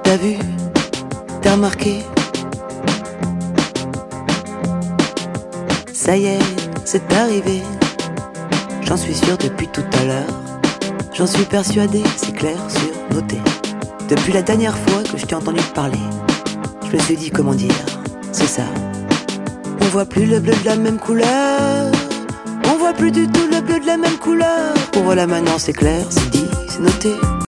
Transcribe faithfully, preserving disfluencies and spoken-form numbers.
T'as vu, t'as remarqué. Ça y est, c'est arrivé. J'en suis sûr depuis tout à l'heure. J'en suis persuadé, c'est clair, sûr, noté. Depuis la dernière fois que je t'ai entendu parler, je me suis dit comment dire, c'est ça. On voit plus le bleu de la même couleur. On voit plus du tout le bleu de la même couleur. Bon voilà, maintenant c'est clair, c'est dit, c'est noté.